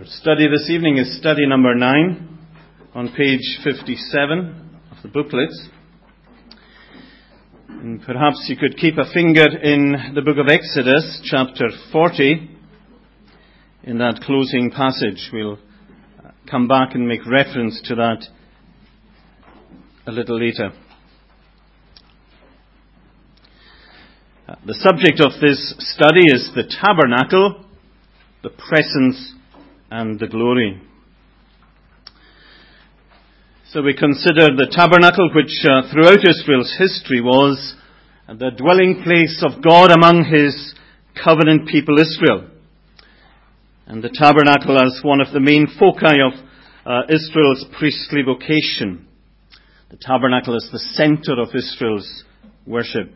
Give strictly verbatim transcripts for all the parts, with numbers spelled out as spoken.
Study this evening is study number nine on page fifty-seven of the booklets. And perhaps you could keep a finger in the book of Exodus, chapter forty, in that closing passage. We'll come back and make reference to that a little later. The subject of this study is the tabernacle, the presence and the glory. So we consider the tabernacle, which uh, throughout Israel's history was the dwelling place of God among His covenant people Israel. And the tabernacle as one of the main foci of uh, Israel's priestly vocation. The tabernacle is the center of Israel's worship.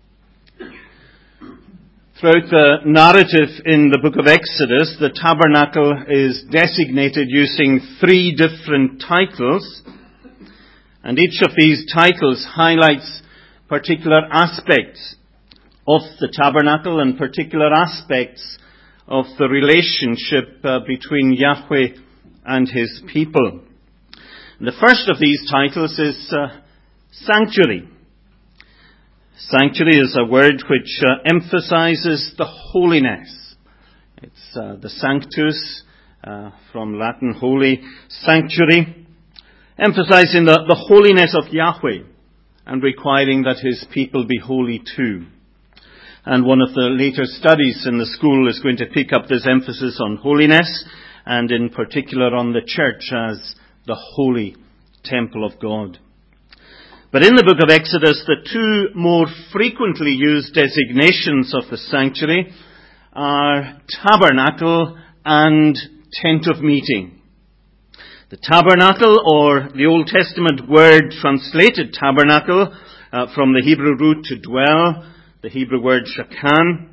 Throughout the narrative in the book of Exodus, the tabernacle is designated using three different titles, and each of these titles highlights particular aspects of the tabernacle and particular aspects of the relationship uh, between Yahweh and His people. And the first of these titles is uh, sanctuary. Sanctuary is a word which uh, emphasizes the holiness. It's uh, the sanctus, uh, from Latin holy, sanctuary, emphasizing the, the holiness of Yahweh and requiring that His people be holy too. And one of the later studies in the school is going to pick up this emphasis on holiness and in particular on the church as the holy temple of God. But in the book of Exodus, the two more frequently used designations of the sanctuary are tabernacle and tent of meeting. The tabernacle, or the Old Testament word translated tabernacle, uh, from the Hebrew root to dwell, the Hebrew word shakan.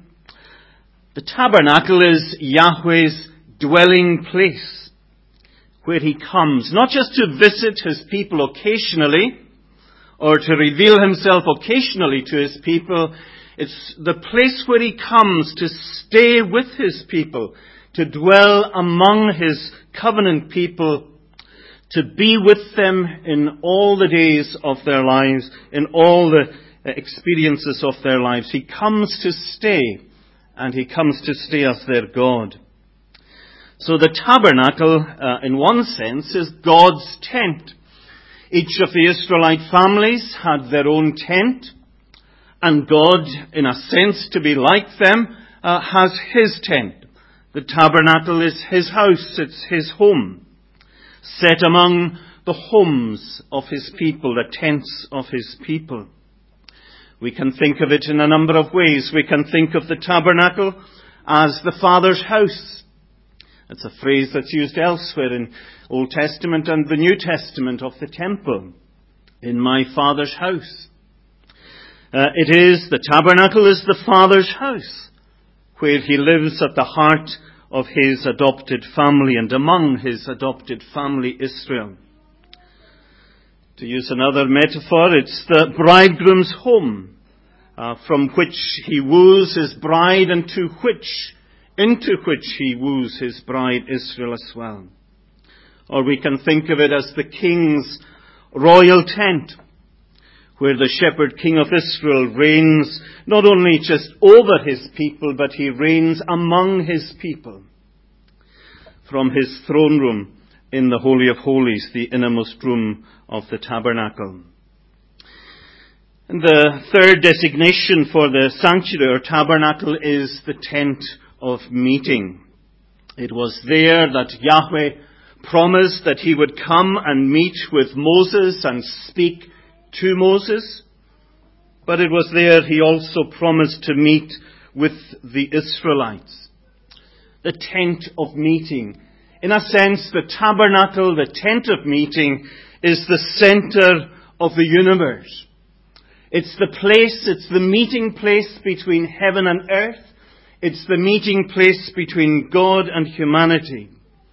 The tabernacle is Yahweh's dwelling place, where He comes, not just to visit His people occasionally, or to reveal Himself occasionally to His people. It's the place where He comes to stay with His people, to dwell among His covenant people, to be with them in all the days of their lives, in all the experiences of their lives. He comes to stay, and He comes to stay as their God. So the tabernacle, uh, in one sense, is God's tent. Each of the Israelite families had their own tent, and God, in a sense, to be like them, uh, has His tent. The tabernacle is His house, it's His home, set among the homes of His people, the tents of His people. We can think of it in a number of ways. We can think of the tabernacle as the Father's house. It's a phrase that's used elsewhere in Old Testament and the New Testament of the temple. In my Father's house. Uh, it is, the tabernacle is the Father's house, where He lives at the heart of His adopted family and among His adopted family Israel. To use another metaphor, it's the bridegroom's home, uh, from which He woos His bride and to which into which He woos His bride Israel as well. Or we can think of it as the king's royal tent, where the shepherd king of Israel reigns not only just over his people, but he reigns among his people. From his throne room in the Holy of Holies, the innermost room of the tabernacle. And the third designation for the sanctuary or tabernacle is the tent of meeting. It was there that Yahweh promised that He would come and meet with Moses and speak to Moses. But it was there He also promised to meet with the Israelites. The tent of meeting. In a sense, the tabernacle, the tent of meeting, is the center of the universe. It's the place, it's the meeting place between heaven and earth. It's the meeting place between God and humanity.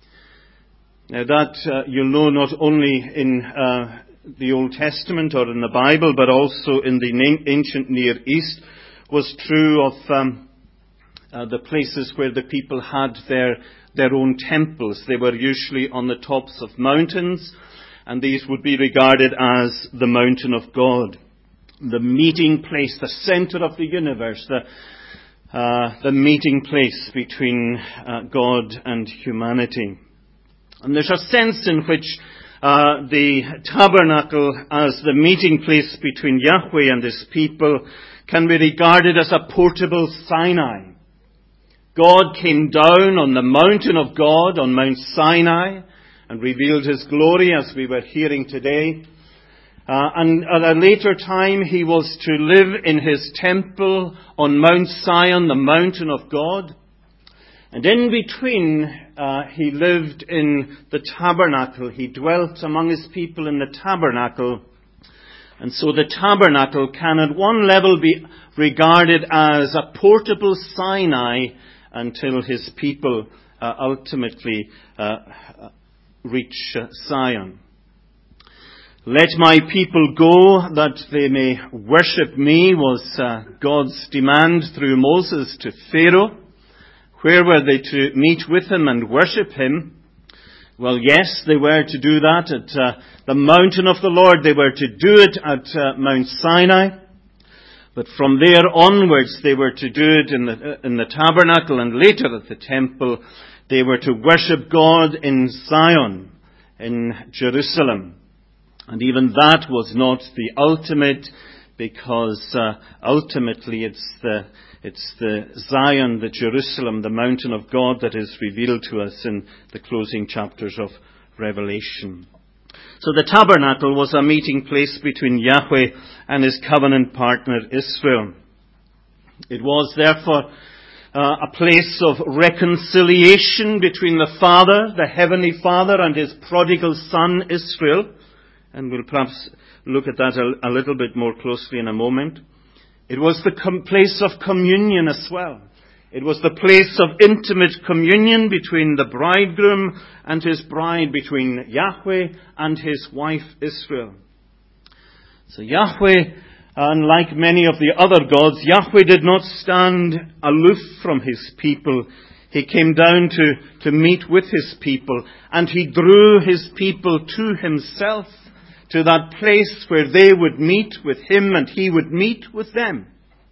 Now that, uh, you'll know, not only in uh, the Old Testament or in the Bible, but also in the ancient Near East, was true of um, uh, the places where the people had their their own temples. They were usually on the tops of mountains, and these would be regarded as the mountain of God, the meeting place, the center of the universe, the uh, the meeting place between uh, God and humanity. And there's a sense in which uh, the tabernacle as the meeting place between Yahweh and his people can be regarded as a portable Sinai. God came down on the mountain of God, on Mount Sinai, and revealed his glory, as we were hearing today. Uh, and at a later time, he was to live in his temple on Mount Zion, the mountain of God. And in between, uh, he lived in the tabernacle. He dwelt among his people in the tabernacle. And so the tabernacle can at one level be regarded as a portable Sinai until his people uh, ultimately uh, reach uh, Zion. Let my people go that they may worship me was uh, God's demand through Moses to Pharaoh. Where were they to meet with him and worship him? Well, yes, they were to do that at uh, the mountain of the Lord. They were to do it at uh, Mount Sinai. But from there onwards, they were to do it in the, uh, in the tabernacle, and later at the temple. They were to worship God in Zion, in Jerusalem. And even that was not the ultimate, because uh, ultimately it's the it's the Zion, the Jerusalem, the mountain of God that is revealed to us in the closing chapters of Revelation. So the tabernacle was a meeting place between Yahweh and his covenant partner Israel. It was therefore uh, a place of reconciliation between the Father, the Heavenly Father, and his prodigal son Israel. And we'll perhaps look at that a, a little bit more closely in a moment. It was the com- place of communion as well. It was the place of intimate communion between the bridegroom and his bride, between Yahweh and his wife Israel. So Yahweh, unlike many of the other gods, Yahweh did not stand aloof from his people. He came down to, to meet with his people, and he drew his people to himself, to that place where they would meet with him and he would meet with them.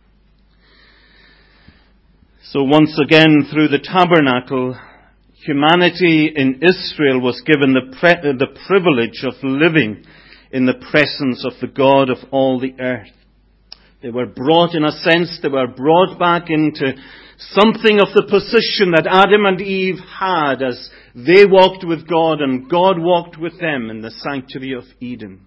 So once again, through the tabernacle, humanity in Israel was given the, pre- the privilege of living in the presence of the God of all the earth. They were brought, in a sense, they were brought back into something of the position that Adam and Eve had as they walked with God and God walked with them in the sanctuary of Eden.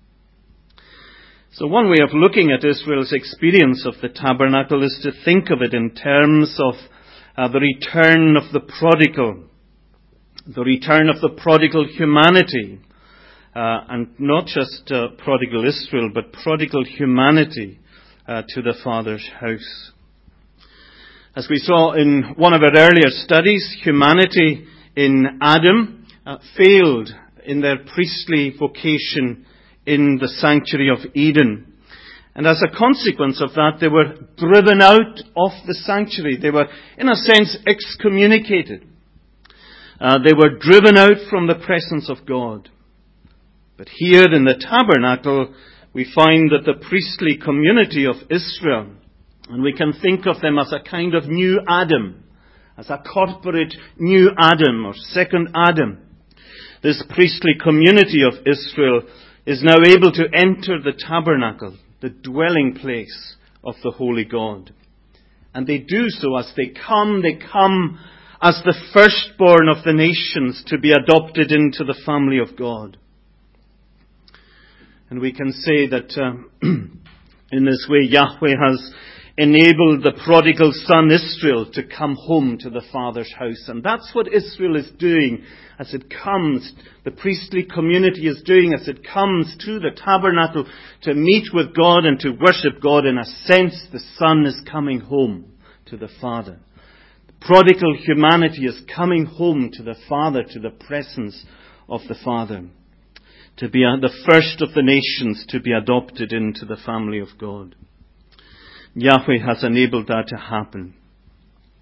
So one way of looking at Israel's experience of the tabernacle is to think of it in terms of uh, the return of the prodigal, the return of the prodigal humanity, uh, and not just uh, prodigal Israel, but prodigal humanity uh, to the Father's house. As we saw in one of our earlier studies, humanity in Adam uh, failed in their priestly vocation in the sanctuary of Eden. And as a consequence of that, they were driven out of the sanctuary. They were, in a sense, excommunicated. Uh, they were driven out from the presence of God. But here in the tabernacle, we find that the priestly community of Israel, and we can think of them as a kind of new Adam, as a corporate new Adam or second Adam. This priestly community of Israel is now able to enter the tabernacle, the dwelling place of the Holy God. And they do so as they come, they come as the firstborn of the nations to be adopted into the family of God. And we can say that uh, in this way Yahweh has enabled the prodigal son Israel to come home to the Father's house. And that's what Israel is doing as it comes, the priestly community is doing as it comes to the tabernacle to meet with God and to worship God. In a sense, the son is coming home to the Father. The prodigal humanity is coming home to the Father, to the presence of the Father, to be the first of the nations to be adopted into the family of God. Yahweh has enabled that to happen.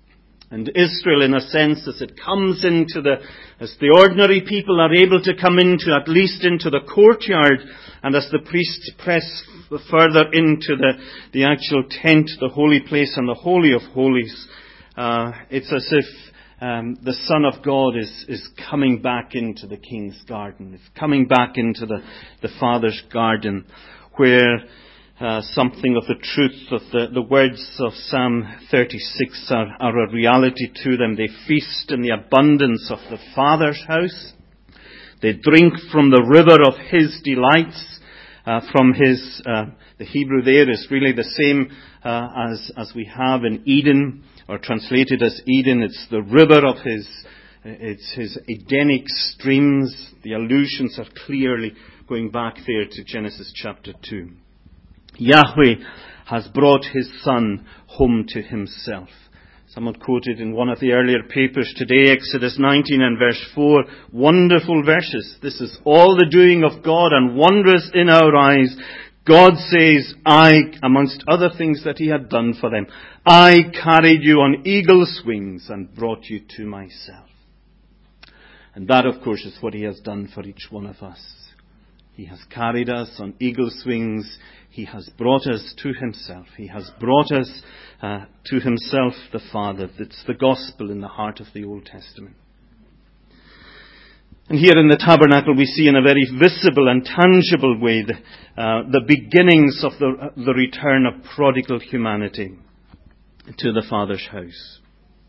And Israel, in a sense, as it comes into the, as the ordinary people are able to come into, at least into the courtyard, and as the priests press further into the, the actual tent, the holy place and the Holy of Holies, uh, it's as if um, the Son of God is, is coming back into the King's garden. It's coming back into the, the Father's garden, where Uh, something of the truth of the, the words of Psalm thirty-six are, are a reality to them. They feast in the abundance of the Father's house. They drink from the river of His delights. Uh, from His, uh, the Hebrew there is really the same uh, as, as we have in Eden, or translated as Eden. It's the river of His, it's His Edenic streams. The allusions are clearly going back there to Genesis chapter two. Yahweh has brought His Son home to Himself. Someone quoted in one of the earlier papers today, Exodus nineteen and verse four, wonderful verses. This is all the doing of God and wondrous in our eyes. God says, I, amongst other things that He had done for them, I carried you on eagle's wings and brought you to myself. And that, of course, is what He has done for each one of us. He has carried us on eagle's wings. He has brought us to Himself. He has brought us uh, to Himself, the Father. It's the gospel in the heart of the Old Testament. And here in the tabernacle we see in a very visible and tangible way the, uh, the beginnings of the, uh, the return of prodigal humanity to the Father's house.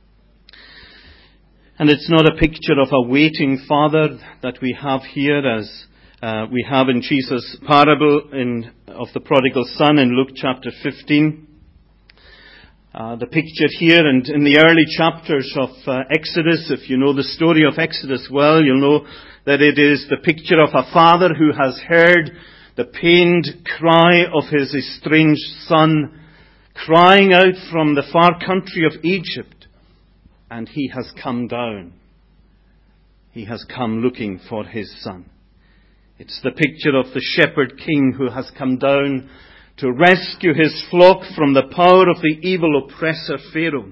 And it's not a picture of a waiting Father that we have here as Uh, we have in Jesus' parable in, of the prodigal son in Luke chapter fifteen. Uh, the picture here and in the early chapters of uh, Exodus, if you know the story of Exodus well, you'll know that it is the picture of a father who has heard the pained cry of his estranged son, crying out from the far country of Egypt, and he has come down. He has come looking for his son. It's the picture of the shepherd king who has come down to rescue his flock from the power of the evil oppressor Pharaoh.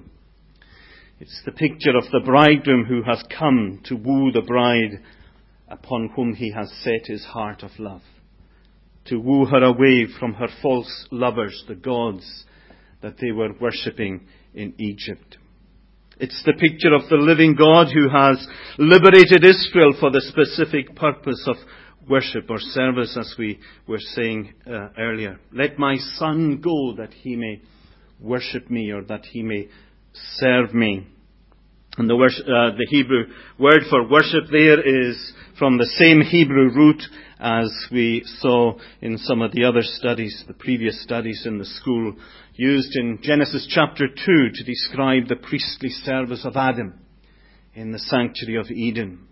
It's the picture of the bridegroom who has come to woo the bride upon whom he has set his heart of love, to woo her away from her false lovers, the gods that they were worshipping in Egypt. It's the picture of the living God who has liberated Israel for the specific purpose of worship or service, as we were saying uh, earlier. Let my son go that he may worship me, or that he may serve me. And the, worship, uh, the Hebrew word for worship there is from the same Hebrew root as we saw in some of the other studies, the previous studies in the school, used in Genesis chapter two to describe the priestly service of Adam in the sanctuary of Eden.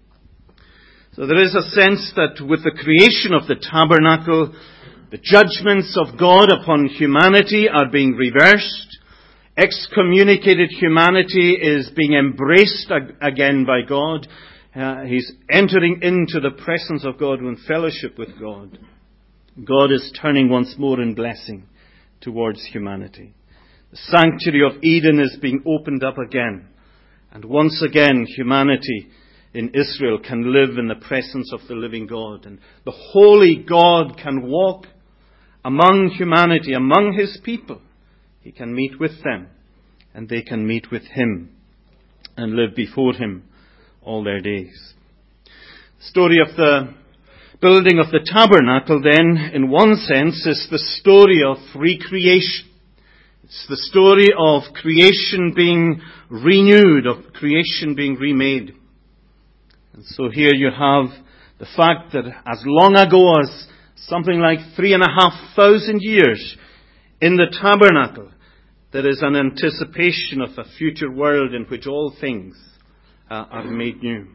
So there is a sense that with the creation of the tabernacle, the judgments of God upon humanity are being reversed. Excommunicated humanity is being embraced again by God. Uh, he's entering into the presence of God and fellowship with God. God is turning once more in blessing towards humanity. The sanctuary of Eden is being opened up again. And once again, humanity in Israel can live in the presence of the living God. And the holy God can walk among humanity, among His people. He can meet with them, and they can meet with Him and live before Him all their days. The story of the building of the tabernacle, then, in one sense, is the story of recreation. It's the story of creation being renewed, of creation being remade. And so here you have the fact that as long ago as something like three and a half thousand years in the tabernacle, there is an anticipation of a future world in which all things uh, are made new.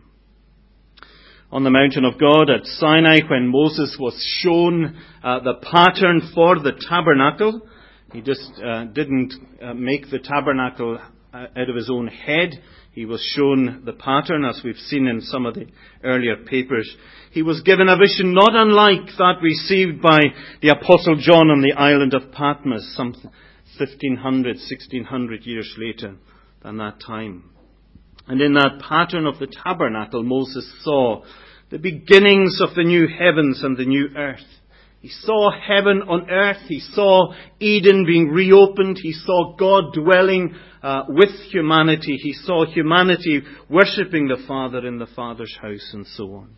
On the mountain of God at Sinai, when Moses was shown uh, the pattern for the tabernacle, he just uh, didn't uh, make the tabernacle uh, out of his own head. He was shown the pattern, as we've seen in some of the earlier papers. He was given a vision not unlike that received by the Apostle John on the island of Patmos some fifteen hundred, sixteen hundred years later. than that time. And in that pattern of the tabernacle, Moses saw the beginnings of the new heavens and the new earth. He saw heaven on earth. He saw Eden being reopened. He saw God dwelling uh, with humanity. He saw humanity worshipping the Father in the Father's house, and so on.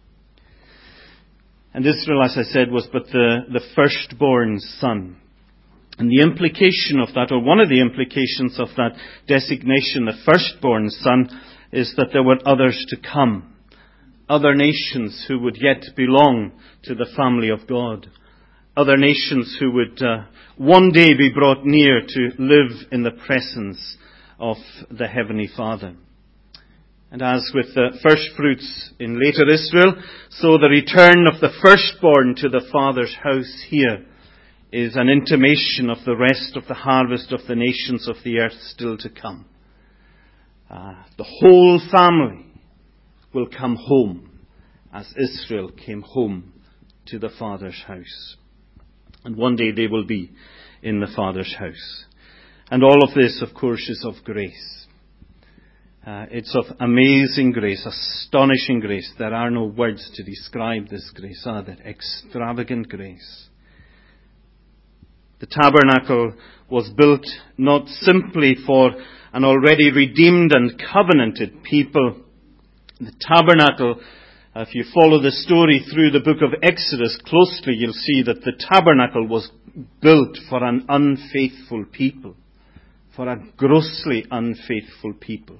And Israel, as I said, was but the, the firstborn son. And the implication of that, or one of the implications of that designation, the firstborn son, is that there were others to come. Other nations who would yet belong to the family of God. Other nations who would uh, one day be brought near to live in the presence of the Heavenly Father. And as with the first fruits in later Israel, so the return of the firstborn to the Father's house here is an intimation of the rest of the harvest of the nations of the earth still to come. Uh, the whole family will come home as Israel came home to the Father's house. And one day they will be in the Father's house. And all of this, of course, is of grace. Uh, it's of amazing grace, astonishing grace. There are no words to describe this grace, are there? Extravagant grace. The tabernacle was built not simply for an already redeemed and covenanted people. The tabernacle, uh, if you follow the story through the book of Exodus closely, you'll see that the tabernacle was built for an unfaithful people, for a grossly unfaithful people.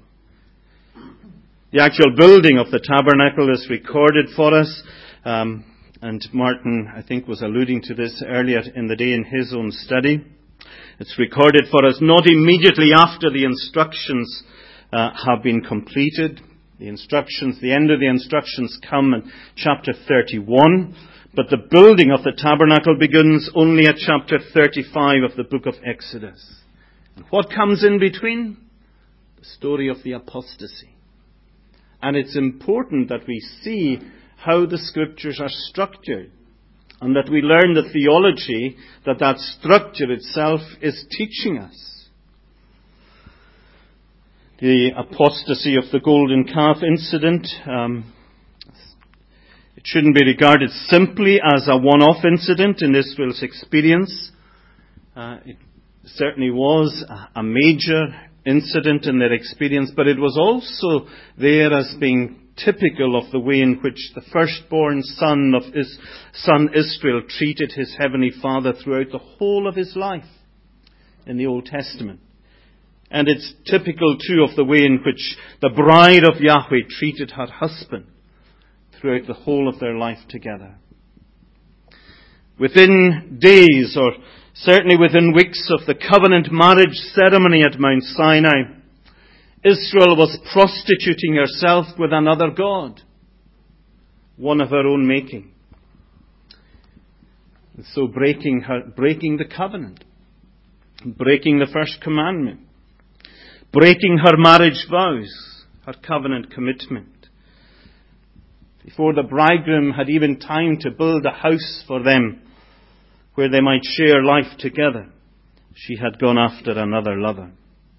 The actual building of the tabernacle is recorded for us, um, and Martin, I think, was alluding to this earlier in the day in his own study. It's recorded for us not immediately after the instructions uh, have been completed. The instructions, the end of the instructions come in chapter thirty-one, but the building of the tabernacle begins only at chapter thirty-five of the book of Exodus. And what comes in between? The story of the apostasy. And it's important that we see how the scriptures are structured, and that we learn the theology that that structure itself is teaching us. The apostasy of the golden calf incident, um, it shouldn't be regarded simply as a one-off incident in Israel's experience. Uh, it certainly was a major incident in their experience, but it was also there as being typical of the way in which the firstborn son of his son Israel treated his heavenly Father throughout the whole of his life in the Old Testament. And it's typical too of the way in which the bride of Yahweh treated her husband throughout the whole of their life together. Within days, or certainly within weeks of the covenant marriage ceremony at Mount Sinai, Israel was prostituting herself with another god, one of her own making. And so breaking her, breaking the covenant, breaking the first commandment, breaking her marriage vows, her covenant commitment. Before the bridegroom had even time to build a house for them where they might share life together, she had gone after another lover.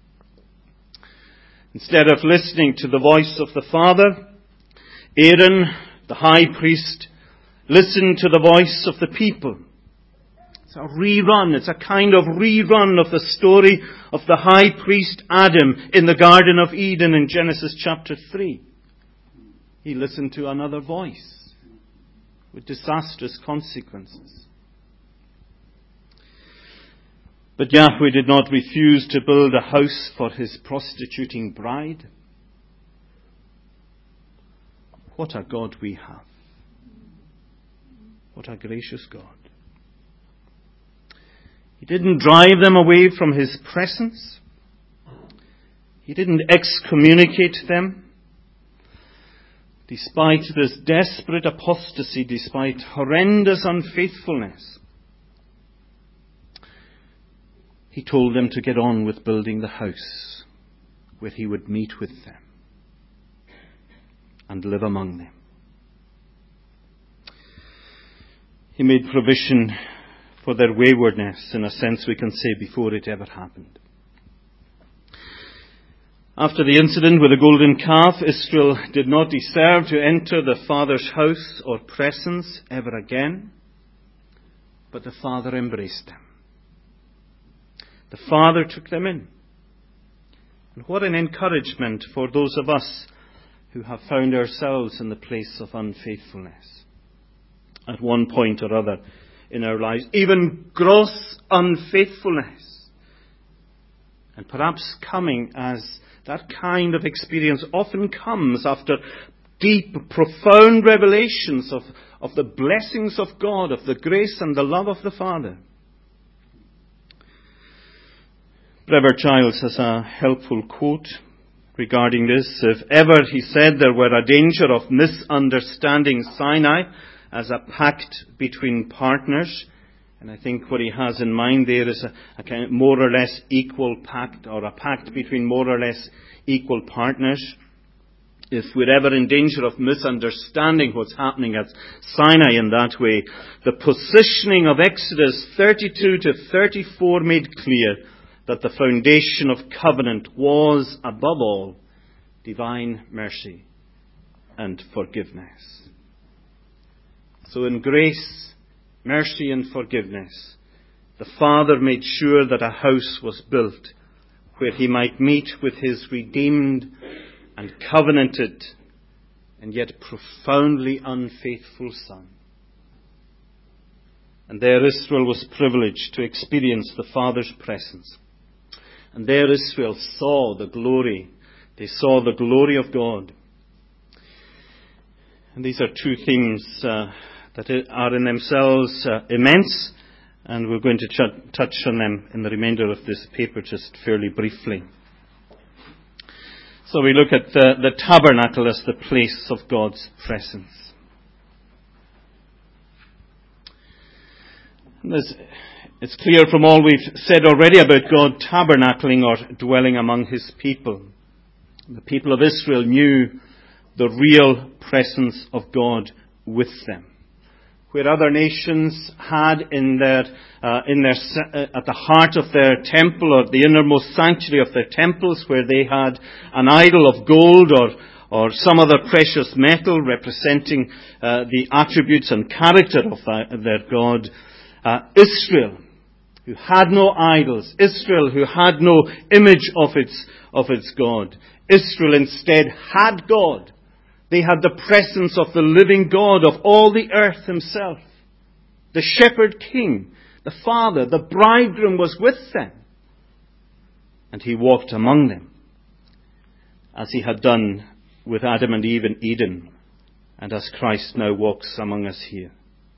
Instead of listening to the voice of the Father, Aaron, the high priest, listened to the voice of the people. It's a rerun, it's a kind of rerun of the story of the high priest Adam in the Garden of Eden in Genesis chapter three. He listened to another voice with disastrous consequences. But Yahweh did not refuse to build a house for his prostituting bride. What a God we have. What a gracious God. He didn't drive them away from his presence. He didn't excommunicate them. Despite this desperate apostasy, despite horrendous unfaithfulness, he told them to get on with building the house where he would meet with them and live among them. He made provision for their waywardness, in a sense we can say, before it ever happened. After the incident with the golden calf, Israel did not deserve to enter the Father's house or presence ever again, but the Father embraced them. The Father took them in. And what an encouragement for those of us who have found ourselves in the place of unfaithfulness at one point or other in our lives, even gross unfaithfulness. And perhaps coming as that kind of experience often comes after deep, profound revelations of, of the blessings of God, of the grace and the love of the Father. Brevard Giles has a helpful quote regarding this. If ever, he said, there were a danger of misunderstanding Sinai as a pact between partners, and I think what he has in mind there is a, a kind of more or less equal pact, or a pact between more or less equal partners. If we're ever in danger of misunderstanding what's happening at Sinai in that way, the positioning of Exodus thirty-two to thirty-four made clear that the foundation of covenant was, above all, divine mercy and forgiveness. So in grace, mercy and forgiveness, the Father made sure that a house was built where he might meet with his redeemed and covenanted and yet profoundly unfaithful Son. And there Israel was privileged to experience the Father's presence. And there Israel saw the glory. They saw the glory of God. And these are two things uh, that are in themselves uh, immense, and we're going to ch- touch on them in the remainder of this paper just fairly briefly. So we look at the, the tabernacle as the place of God's presence. And it's clear from all we've said already about God tabernacling or dwelling among his people. The people of Israel knew the real presence of God with them. Where other nations had in their, uh, in their, uh, at the heart of their temple, or the innermost sanctuary of their temples, where they had an idol of gold or, or some other precious metal representing uh, the attributes and character of that, their God, uh, Israel, who had no idols, Israel, who had no image of its, of its God, Israel instead had God. They had the presence of the living God of all the earth himself. The shepherd king, the Father, the bridegroom was with them. And he walked among them, as he had done with Adam and Eve in Eden, and as Christ now walks among us here.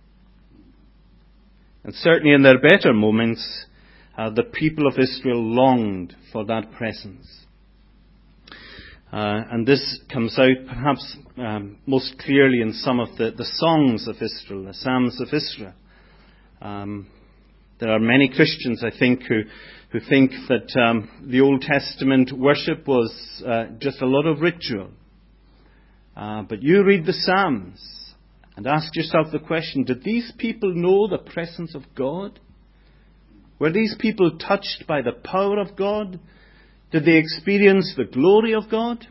And certainly in their better moments, uh, the people of Israel longed for that presence. Uh, and this comes out perhaps um, most clearly in some of the, the songs of Israel, the Psalms of Israel. Um, there are many Christians, I think, who, who think that um, the Old Testament worship was uh, just a lot of ritual. Uh, but you read the Psalms and ask yourself the question, did these people know the presence of God? Were these people touched by the power of God? Did they experience the glory of God?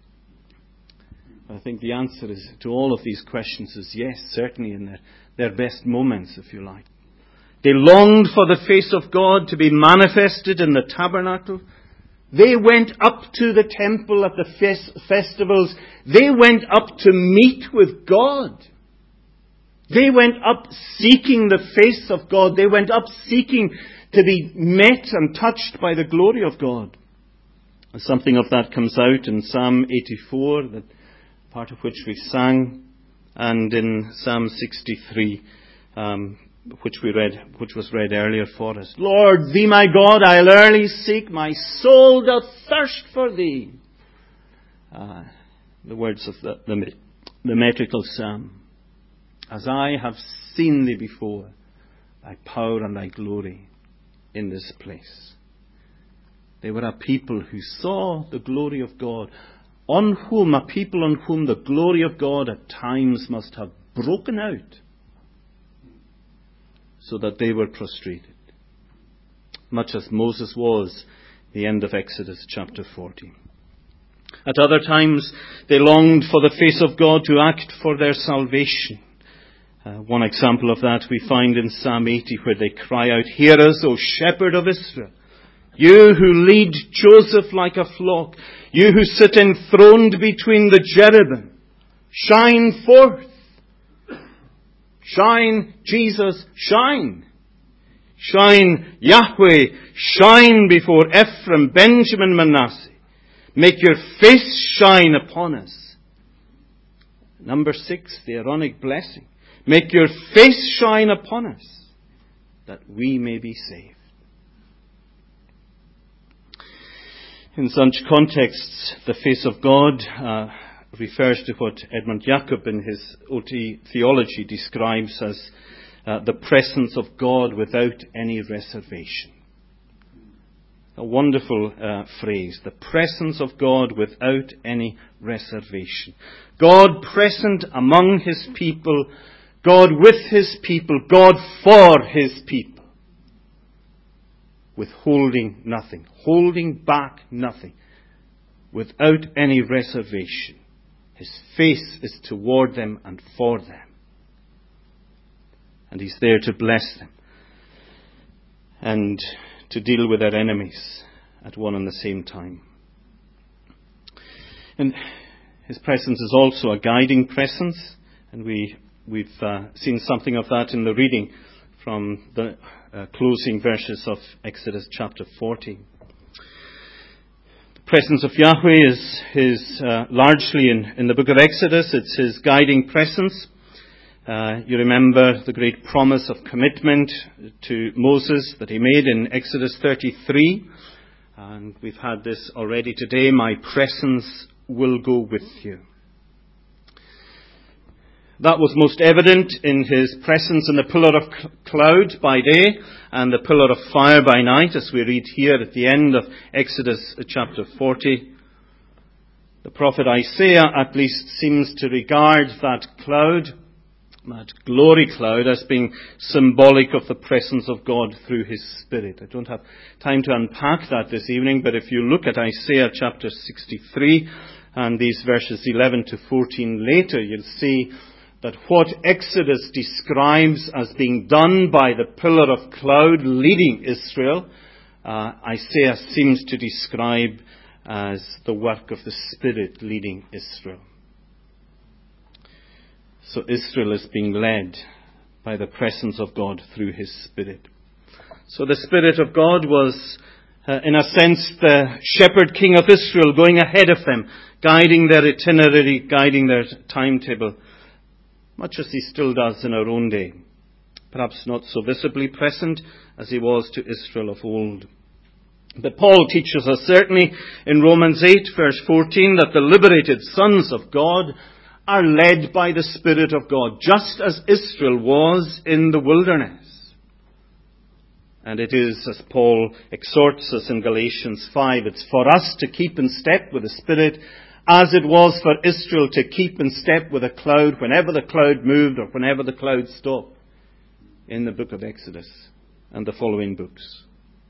I think the answer is to all of these questions is yes, certainly in their, their best moments, if you like. They longed for the face of God to be manifested in the tabernacle. They went up to the temple at the fest- festivals. They went up to meet with God. They went up seeking the face of God. They went up seeking to be met and touched by the glory of God. Something of that comes out in Psalm eighty-four, that part of which we sang, and in Psalm sixty-three, um, which we read, which was read earlier for us. Lord, thee my God, I'll early seek, my soul doth thirst for thee. Uh, the words of the, the, the metrical psalm. As I have seen thee before, thy power and thy glory in this place. They were a people who saw the glory of God, on whom, a people on whom the glory of God at times must have broken out, so that they were prostrated. Much as Moses was, the end of Exodus chapter forty. At other times, they longed for the face of God to act for their salvation. Uh, one example of that we find in Psalm eighty, where they cry out, "Hear us, O shepherd of Israel, you who lead Joseph like a flock, you who sit enthroned between the cherubim, shine forth. Shine, Jesus, shine. Shine, Yahweh, shine before Ephraim, Benjamin, Manasseh. Make your face shine upon us." Number six, the Aaronic blessing. Make your face shine upon us, that we may be saved. In such contexts, the face of God uh, refers to what Edmund Jacob in his O T theology describes as uh, the presence of God without any reservation. A wonderful uh, phrase, the presence of God without any reservation. God present among His people, God with His people, God for His people. Withholding nothing, holding back nothing, without any reservation. His face is toward them and for them. And He's there to bless them and to deal with their enemies at one and the same time. And His presence is also a guiding presence, and we, we've uh, seen something of that in the reading from the uh, closing verses of Exodus chapter forty. The presence of Yahweh is, is uh, largely in, in the book of Exodus. It's His guiding presence. Uh, you remember the great promise of commitment to Moses that he made in Exodus thirty-three. And we've had this already today. My presence will go with you. That was most evident in His presence in the pillar of cloud by day and the pillar of fire by night, as we read here at the end of Exodus chapter forty. The prophet Isaiah at least seems to regard that cloud, that glory cloud, as being symbolic of the presence of God through His Spirit. I don't have time to unpack that this evening, but if you look at Isaiah chapter sixty-three and these verses eleven to fourteen later, you'll see that what Exodus describes as being done by the pillar of cloud leading Israel, uh, Isaiah seems to describe as the work of the Spirit leading Israel. So Israel is being led by the presence of God through His Spirit. So the Spirit of God was, uh, in a sense, the shepherd king of Israel, going ahead of them, guiding their itinerary, guiding their timetable, much as He still does in our own day. Perhaps not so visibly present as He was to Israel of old. But Paul teaches us certainly in Romans eight verse fourteen that the liberated sons of God are led by the Spirit of God, just as Israel was in the wilderness. And it is, as Paul exhorts us in Galatians five, it's for us to keep in step with the Spirit, as it was for Israel to keep in step with a cloud whenever the cloud moved or whenever the cloud stopped, in the book of Exodus and the following books.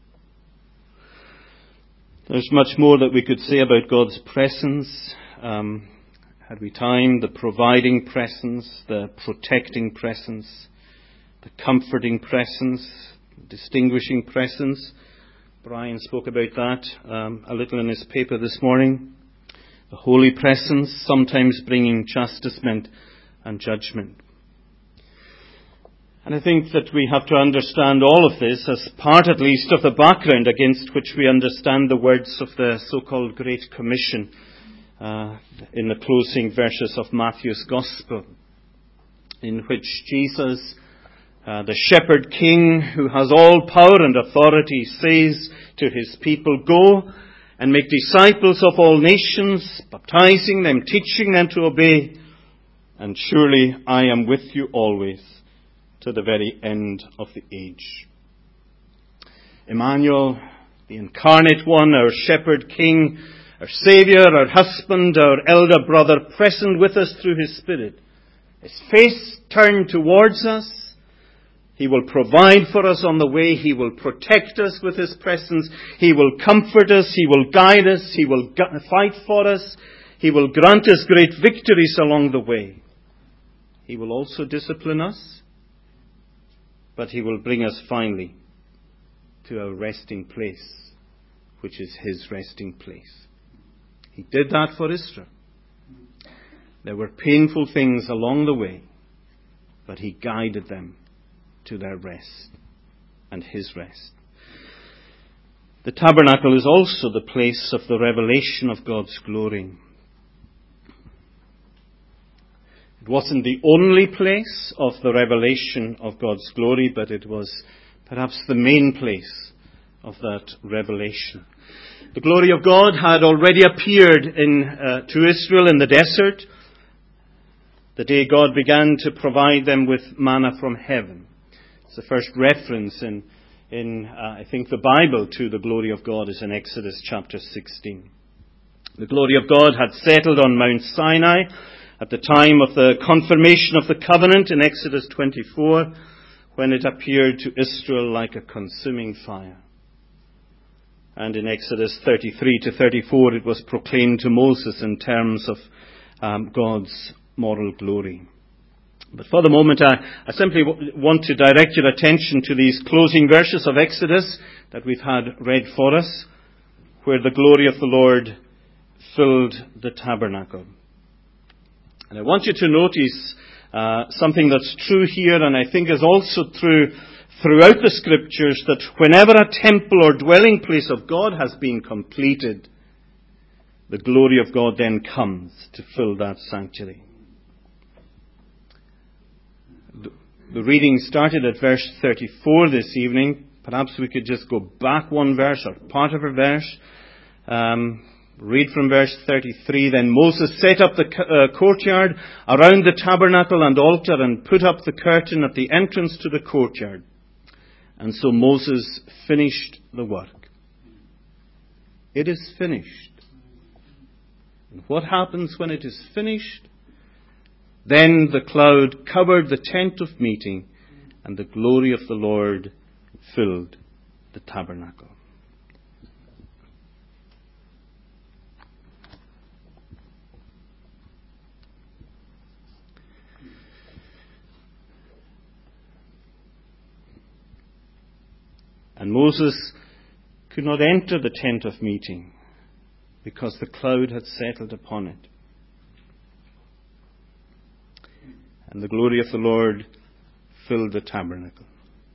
There's much more that we could say about God's presence. Um, had we time, the providing presence, the protecting presence, the comforting presence, distinguishing presence. Brian spoke about that um, a little in his paper this morning. The holy presence, sometimes bringing chastisement and judgment. And I think that we have to understand all of this as part at least of the background against which we understand the words of the so-called Great Commission uh, in the closing verses of Matthew's Gospel, in which Jesus, uh, the shepherd king who has all power and authority, says to His people, "Go and make disciples of all nations, baptizing them, teaching them to obey, and surely I am with you always, to the very end of the age." Emmanuel, the incarnate one, our shepherd king, our Saviour, our husband, our elder brother, present with us through His Spirit, His face turned towards us, He will provide for us on the way. He will protect us with His presence. He will comfort us. He will guide us. He will gu- fight for us. He will grant us great victories along the way. He will also discipline us, but He will bring us finally to a resting place, which is His resting place. He did that for Israel. There were painful things along the way, but He guided them to their rest and His rest. The tabernacle is also the place of the revelation of God's glory. It wasn't the only place of the revelation of God's glory, but it was perhaps the main place of that revelation. The glory of God had already appeared in, uh, to Israel in the desert, the day God began to provide them with manna from heaven. It's the first reference in, in uh, I think, the Bible to the glory of God is in Exodus chapter sixteen. The glory of God had settled on Mount Sinai at the time of the confirmation of the covenant in Exodus twenty-four, when it appeared to Israel like a consuming fire. And in Exodus thirty-three to thirty-four, it was proclaimed to Moses in terms of um, God's moral glory. But for the moment, I, I simply w- want to direct your attention to these closing verses of Exodus that we've had read for us, where the glory of the Lord filled the tabernacle. And I want you to notice uh, something that's true here, and I think is also true throughout the Scriptures, that whenever a temple or dwelling place of God has been completed, the glory of God then comes to fill that sanctuary. The reading started at verse thirty-four this evening. Perhaps we could just go back one verse or part of a verse. Um, read from verse thirty-three. Then Moses set up the uh, courtyard around the tabernacle and altar and put up the curtain at the entrance to the courtyard. And so Moses finished the work. It is finished. And what happens when it is finished? Then the cloud covered the tent of meeting, and the glory of the Lord filled the tabernacle. And Moses could not enter the tent of meeting because the cloud had settled upon it. And the glory of the Lord filled the tabernacle.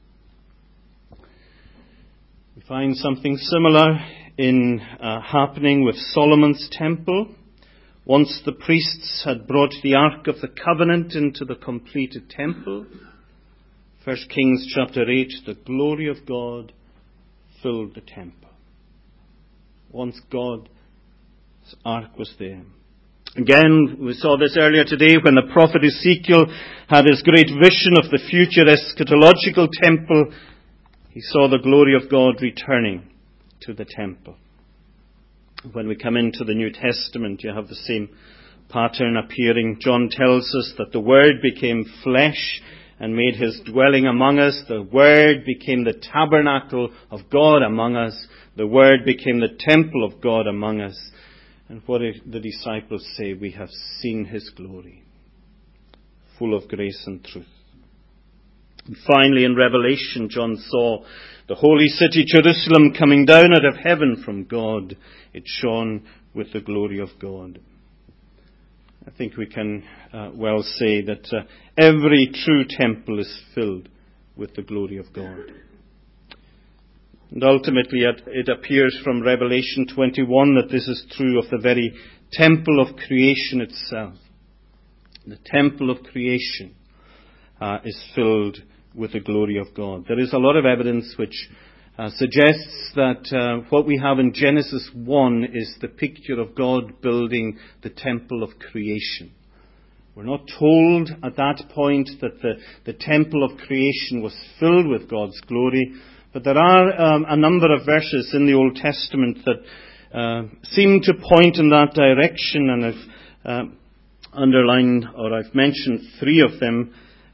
We find something similar in uh, happening with Solomon's temple. Once the priests had brought the Ark of the Covenant into the completed temple, First Kings chapter eight, the glory of God filled the temple. Once God's Ark was there. Again, we saw this earlier today when the prophet Ezekiel had his great vision of the future eschatological temple. He saw the glory of God returning to the temple. When we come into the New Testament, you have the same pattern appearing. John tells us that the Word became flesh and made His dwelling among us. The Word became the tabernacle of God among us. The Word became the temple of God among us. And what did the disciples say? We have seen His glory, full of grace and truth. And finally, in Revelation, John saw the holy city Jerusalem coming down out of heaven from God. It shone with the glory of God. I think we can uh, well say that uh, every true temple is filled with the glory of God. And ultimately, it appears from Revelation twenty-one that this is true of the very temple of creation itself. The temple of creation uh, is filled with the glory of God. There is a lot of evidence which uh, suggests that uh, what we have in Genesis one is the picture of God building the temple of creation. We're not told at that point that the, the temple of creation was filled with God's glory, but there are um, a number of verses in the Old Testament that uh, seem to point in that direction, and I've uh, underlined, or I've mentioned three of them.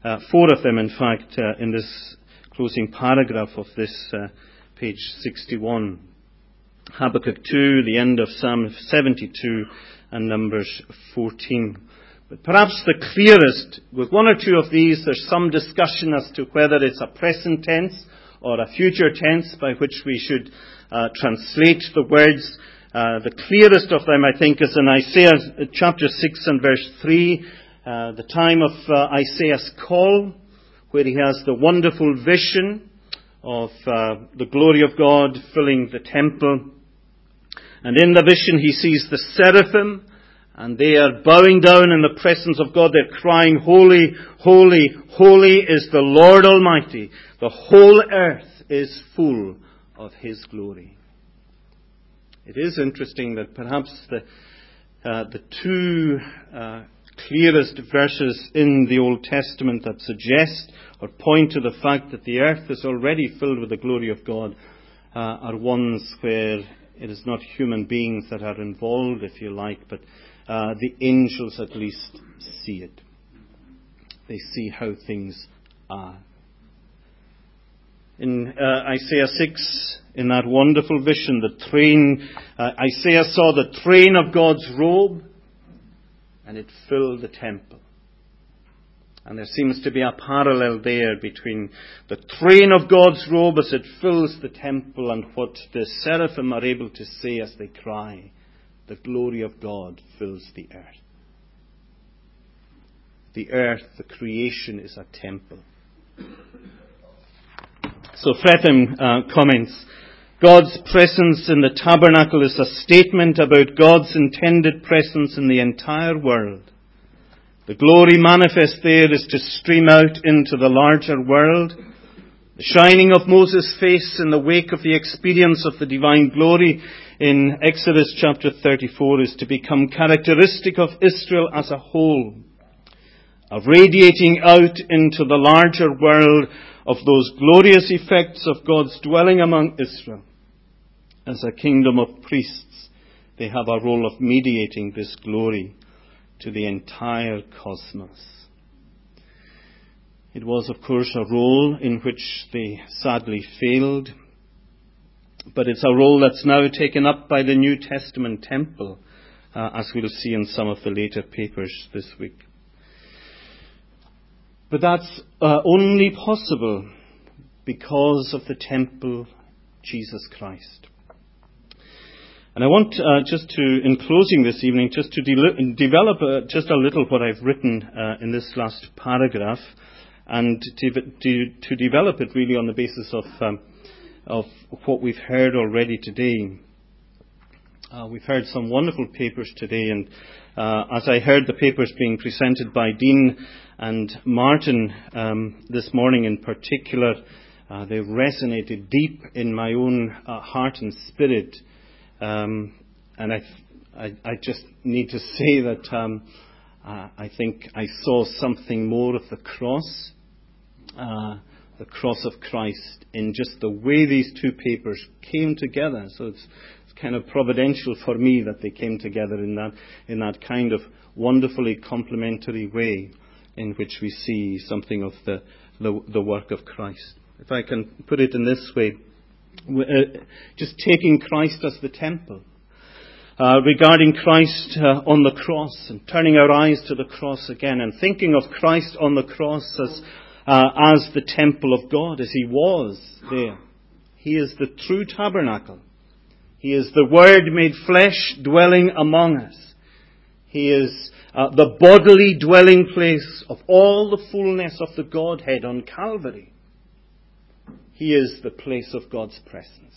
uh, four of them, in fact, uh, in this closing paragraph of this uh, page sixty-one. Habakkuk two, the end of Psalm seventy-two, and Numbers fourteen. But perhaps the clearest, with one or two of these, there's some discussion as to whether it's a present tense or a future tense by which we should uh, translate the words. Uh, the clearest of them, I think, is in Isaiah chapter six and verse three, uh, the time of uh, Isaiah's call, where he has the wonderful vision of uh, the glory of God filling the temple. And in the vision he sees the seraphim, and they are bowing down in the presence of God. They're crying, "Holy, holy, holy is the Lord Almighty. The whole earth is full of His glory." It is interesting that perhaps the, uh, the two uh, clearest verses in the Old Testament that suggest or point to the fact that the earth is already filled with the glory of God uh, are ones where it is not human beings that are involved, if you like, but uh, the angels at least see it. They see how things are. In uh, Isaiah six, in that wonderful vision, the train, uh, Isaiah saw the train of God's robe, and it filled the temple. And there seems to be a parallel there between the train of God's robe as it fills the temple and what the seraphim are able to say as they cry, "The glory of God fills the earth." The earth, the creation, is a temple. So Fretham uh, comments, God's presence in the tabernacle is a statement about God's intended presence in the entire world. The glory manifest there is to stream out into the larger world. The shining of Moses' face in the wake of the experience of the divine glory in Exodus chapter thirty-four is to become characteristic of Israel as a whole, of radiating out into the larger world of those glorious effects of God's dwelling among Israel. As a kingdom of priests, they have a role of mediating this glory to the entire cosmos. It was, of course, a role in which they sadly failed, but it's a role that's now taken up by the New Testament temple, uh, as we'll see in some of the later papers this week. But that's uh, only possible because of the temple, Jesus Christ. And I want uh, just to, in closing this evening, just to de- develop uh, just a little what I've written uh, in this last paragraph, and to, to, to develop it really on the basis of um, of what we've heard already today. Uh, we've heard some wonderful papers today, and uh, as I heard the papers being presented by Dean and Martin um, this morning in particular, uh, they resonated deep in my own uh, heart and spirit. Um, and I, I, I just need to say that um, uh, I think I saw something more of the cross, uh, the cross of Christ, in just the way these two papers came together. So it's, it's kind of providential for me that they came together in that in that kind of wonderfully complementary way, in which we see something of the the, the work of Christ. If I can put it in this way. Uh, just taking Christ as the temple, uh, regarding Christ uh, on the cross and turning our eyes to the cross again and thinking of Christ on the cross as uh, as the temple of God, as He was there. He is the true tabernacle. He is the Word made flesh dwelling among us. He is uh, the bodily dwelling place of all the fullness of the Godhead on Calvary. He is the place of God's presence.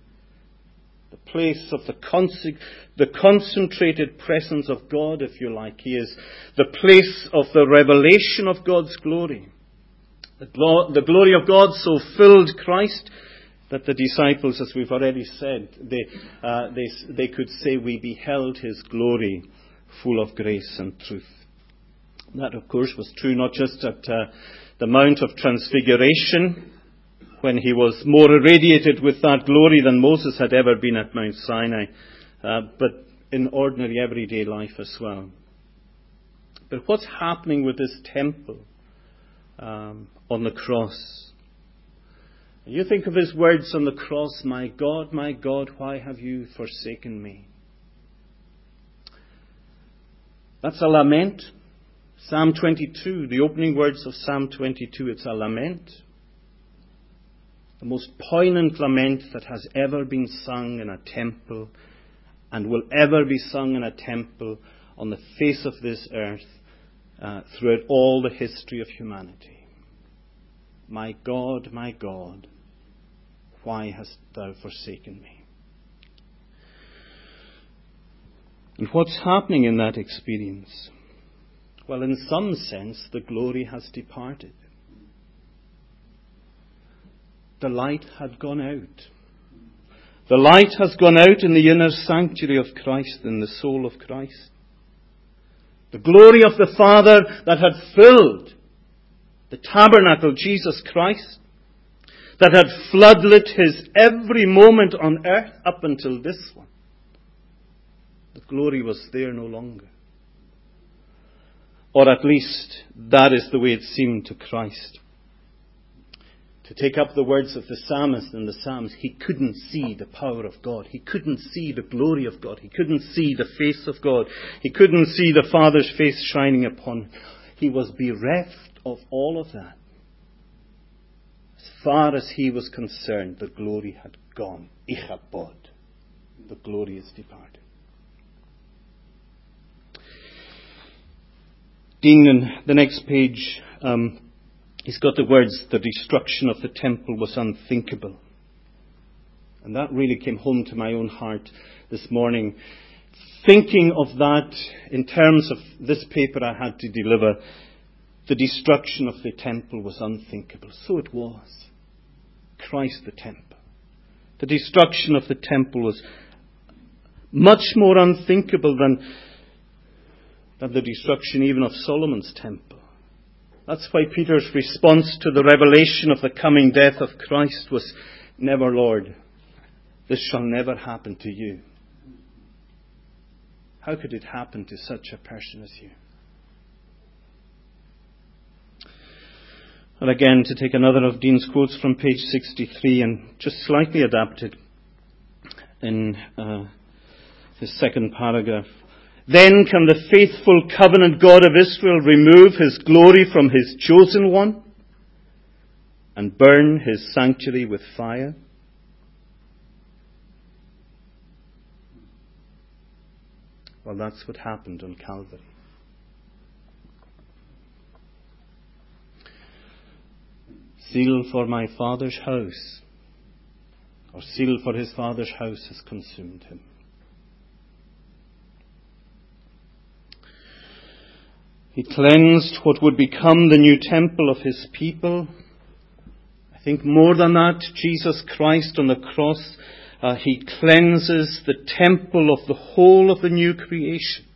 The place of the, con- the concentrated presence of God, if you like. He is the place of the revelation of God's glory. The, glo- the glory of God so filled Christ that the disciples, as we've already said, they, uh, they, they could say, "We beheld His glory full of grace and truth." That, of course, was true not just at uh, the Mount of Transfiguration, when He was more irradiated with that glory than Moses had ever been at Mount Sinai, uh, but in ordinary everyday life as well. But what's happening with this temple? um, on the cross. You think of his words on the cross, "My God, my God, why have you forsaken me?" That's a lament. Psalm twenty-two, the opening words of Psalm twenty-two, it's a lament. The most poignant lament that has ever been sung in a temple and will ever be sung in a temple on the face of this earth uh, throughout all the history of humanity. "My God, my God, why hast thou forsaken me?" And what's happening in that experience? Well, in some sense, the glory has departed. The light had gone out. The light has gone out in the inner sanctuary of Christ, in the soul of Christ. The glory of the Father that had filled the tabernacle, Jesus Christ, that had floodlit his every moment on earth up until this one. The glory was there no longer. Or at least, that is the way it seemed to Christ. To take up the words of the psalmist in the Psalms, he couldn't see the power of God. He couldn't see the glory of God. He couldn't see the face of God. He couldn't see the Father's face shining upon him. He was bereft of all of that. As far as he was concerned, the glory had gone. Ichabod. The glory is departed. Dean, in the next page, um, he's got the words, "The destruction of the temple was unthinkable." And that really came home to my own heart this morning. Thinking of that in terms of this paper I had to deliver, the destruction of the temple was unthinkable. So it was. Christ the temple. The destruction of the temple was much more unthinkable than, than the destruction even of Solomon's temple. That's why Peter's response to the revelation of the coming death of Christ was, "Never, Lord, this shall never happen to you." How could it happen to such a person as you? And again, to take another of Dean's quotes from page sixty-three and just slightly adapted in uh, the second paragraph. "Then can the faithful covenant God of Israel remove his glory from his chosen one and burn his sanctuary with fire?" Well, that's what happened on Calvary. Zeal for my Father's house, or zeal for his Father's house, has consumed him. He cleansed what would become the new temple of his people. I think more than that, Jesus Christ on the cross, uh, he cleanses the temple of the whole of the new creation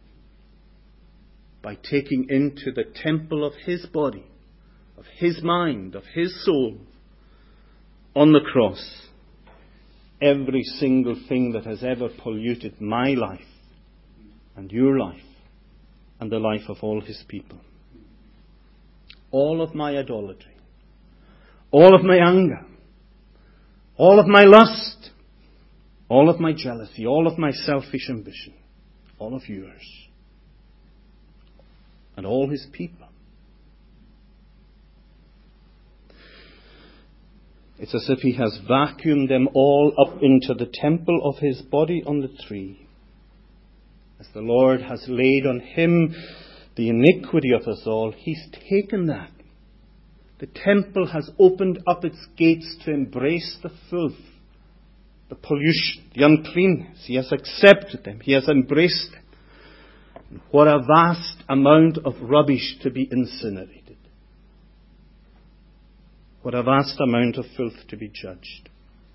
by taking into the temple of his body, of his mind, of his soul, on the cross, every single thing that has ever polluted my life and your life and the life of all his people. All of my idolatry, all of my anger, all of my lust, all of my jealousy, all of my selfish ambition, all of yours, and all his people. It's as if he has vacuumed them all up into the temple of his body on the tree. As the Lord has laid on him the iniquity of us all, he's taken that. The temple has opened up its gates to embrace the filth, the pollution, the uncleanness. He has accepted them. He has embraced them. What a vast amount of rubbish to be incinerated. What a vast amount of filth to be judged.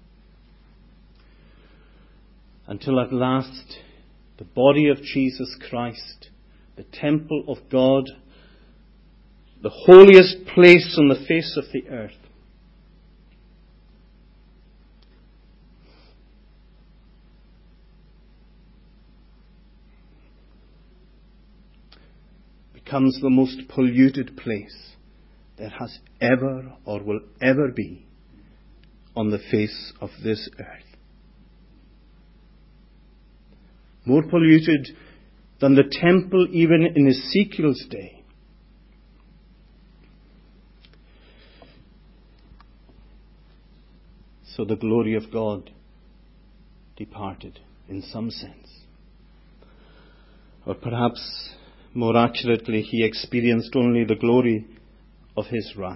Until at last, the body of Jesus Christ, the temple of God, the holiest place on the face of the earth, becomes the most polluted place there has ever or will ever be on the face of this earth. More polluted than the temple even in Ezekiel's day. So the glory of God departed in some sense. Or perhaps more accurately, he experienced only the glory of his wrath.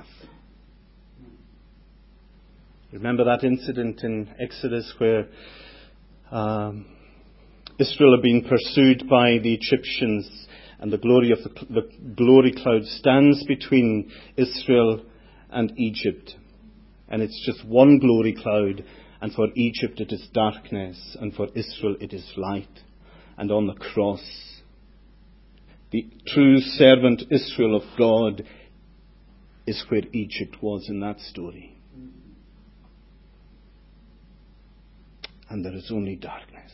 Remember that incident in Exodus where um, Israel had been pursued by the Egyptians, and the glory of the, the glory cloud stands between Israel and Egypt. And it's just one glory cloud, and for Egypt it is darkness, and for Israel it is light. And on the cross, the true servant Israel of God is where Egypt was in that story. And there is only darkness.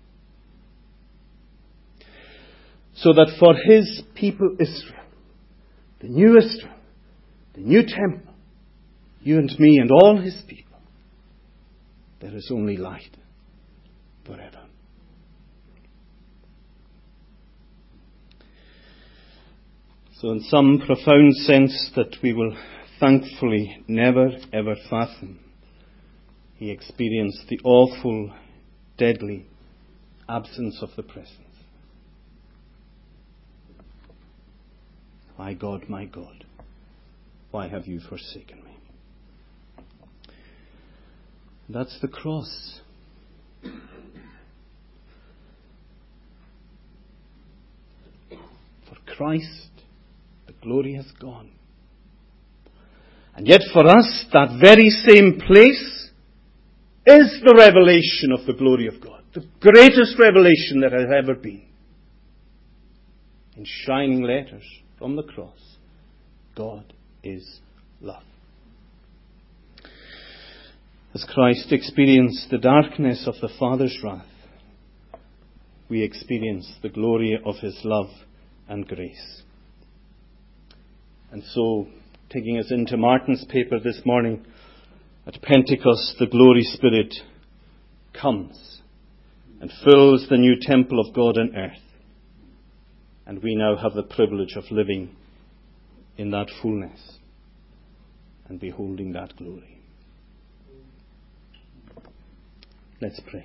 So that for his people Israel, the new Israel, the new temple, you and me and all his people, there is only light forever. So in some profound sense that we will thankfully never ever fathom, he experienced the awful, deadly absence of the presence. My God, my God, why have you forsaken me? That's the cross. For Christ, the glory has gone. And yet for us, that very same place is the revelation of the glory of God. The greatest revelation that has ever been. In shining letters from the cross, God is love. As Christ experienced the darkness of the Father's wrath, we experience the glory of his love and grace. And so, taking us into Martin's paper this morning, at Pentecost the Glory Spirit comes and fills the new temple of God on earth. And we now have the privilege of living in that fullness and beholding that glory. Let's pray.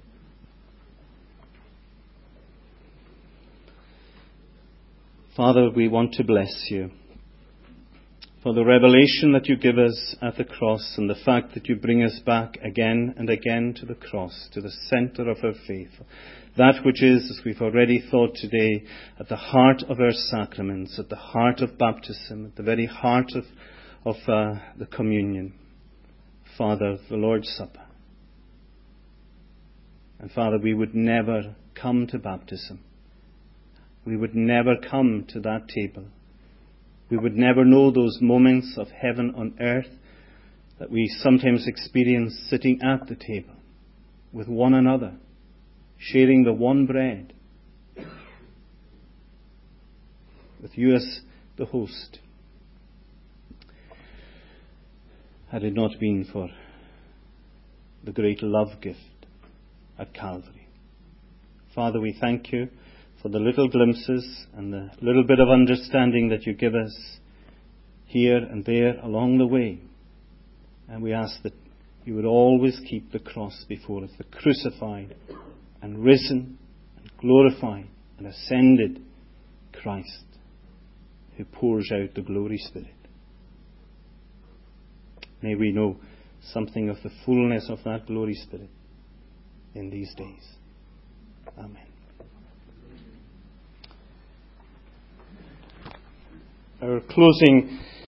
Father, we want to bless you for the revelation that you give us at the cross, and the fact that you bring us back again and again to the cross, to the center of our faith. That which is, as we've already thought today, at the heart of our sacraments, at the heart of baptism, at the very heart of, of uh, the communion. Father, the Lord's Supper. And Father, we would never come to baptism. We would never come to that table. We would never know those moments of heaven on earth that we sometimes experience sitting at the table with one another, sharing the one bread, with you as the host, had it not been for the great love gift at Calvary. Father, we thank you for the little glimpses and the little bit of understanding that you give us here and there along the way. And we ask that you would always keep the cross before us, the crucified and risen and glorified and ascended Christ who pours out the glory Spirit. May we know something of the fullness of that glory Spirit in these days. Amen. Our closing